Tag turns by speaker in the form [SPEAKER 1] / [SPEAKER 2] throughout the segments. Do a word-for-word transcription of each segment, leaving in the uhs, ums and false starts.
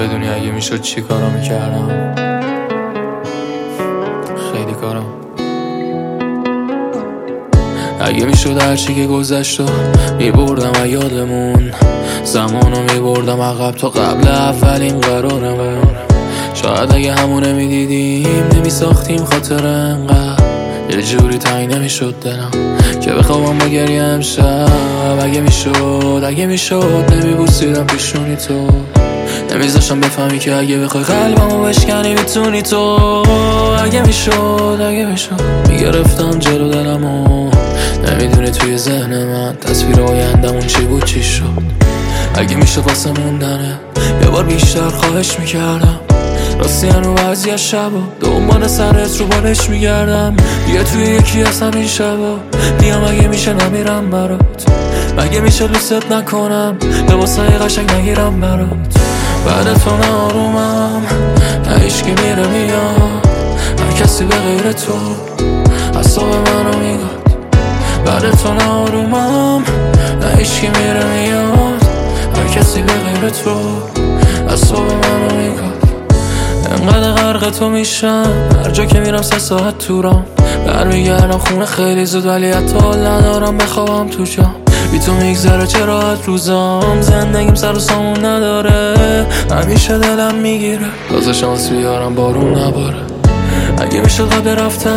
[SPEAKER 1] بدونی اگه میشد چی کارا میکردم. خیلی کارم. اگه میشد هرچی که گذشت و میبردم یادمون، زمانو میبردم عقب تا قبل اولین قرارمون. شاید اگه همونه میدیدیم نمیساختیم خاطر انقدر، یه جوری تنگ نمیشد دلم که بخوابم با گریه امشب. اگه میشد اگه میشد نمیبوسیدم پیشونی تو، نمیذاشتم بفهمی که اگه بخوای قلبمو بشکنی میتونی تو. اگه میشد اگه میشد میگرفتم جلو دلمو، نمیدونی توی ذهن من تصویر آیندمون چی بود چی شد. اگه میشد واسه موندنه یه بار بیشتر خواهش میکردم، راستی هنو بعضی از شبا دنبال سرت رو بالش میگردم. بیا توی یکی از همین شبا میام، اگه میشه نمیرم برات، مگه میشه دوست نکنم لباسای قشنگ نگیرم برات. بعد تو نه آرومم، نه هیچکی میره میاد، هر کسی به غیر تو اعصاب منو میگاد. بعد تو نه آرومم، نه هیچکی میره میاد، هر کسی به غیر تو اعصاب منو میگاد. انقدر غرق تو میشم هر جا که میرم سه ساعت تورم، برمیگردم خونه خیلی زود ولی حتی حال ندارم بخوابم تو جام. بی تو میگذره چه راحت روزام، زندگیم سر و سامون نداره، همیشه دلم میگیره تازه شانس بیارم بارون نباره. اگه میشد قبل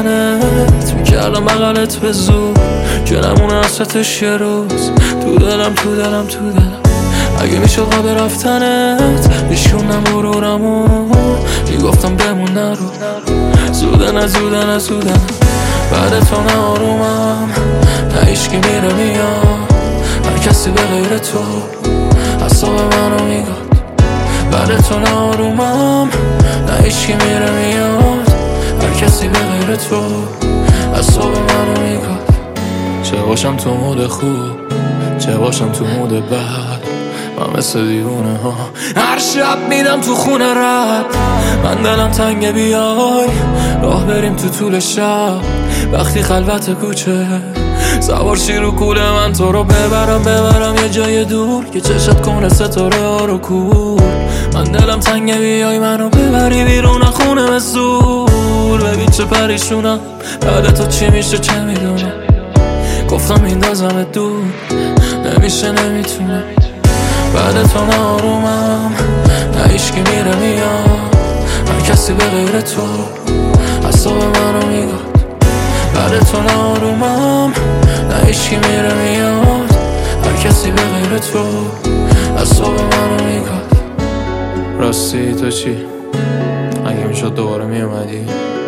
[SPEAKER 1] رفتنت میکردم بغلت به زور، که نمونه حسرتش یه روز تو دلم تو دلم تو دلم. اگه میشد قبل رفتنت میشونم غرورمو، میگفتم بمون نرو، زوده نه زوده نه زوده نه. بعد تو نه آرومم، نه هیچکی میره میاد، هر کسی به غیر تو اعصاب منو میگاد. بعد تو نه آرومم، نه هیچکی میره میاد، هر کسی به غیر تو اعصاب منو میگاد. چه باشم تو مود خوب، چه باشم تو مود بد، من مثل دیوونه ها هر شب میدم تو خونه رد. من دلم تنگه بیای راه بریم تو طول شب، وقتی خلوت کوچه سوار شی رو کوله من، تو رو ببرم ببرم یه جای دور که چشت کنه ستاره ها رو کور. من دلم تنگه بیای منو ببری بیرون خونه به زور. ببین چه پریشونم بعد تو چی میشه چه میدونم، گفتم میندازم دور نمیشه نمیتونم. بعد تو نه آرومم، نه هیچکی میره میاد، هر کسی به غیر تو اعصاب منو میگاد. بعد تو نه آرومم، نه هیچکی میره میاد، هر کسی به غیر تو اعصاب منو میگاد. راستی تو چی؟ اگه میشد دوباره میومدی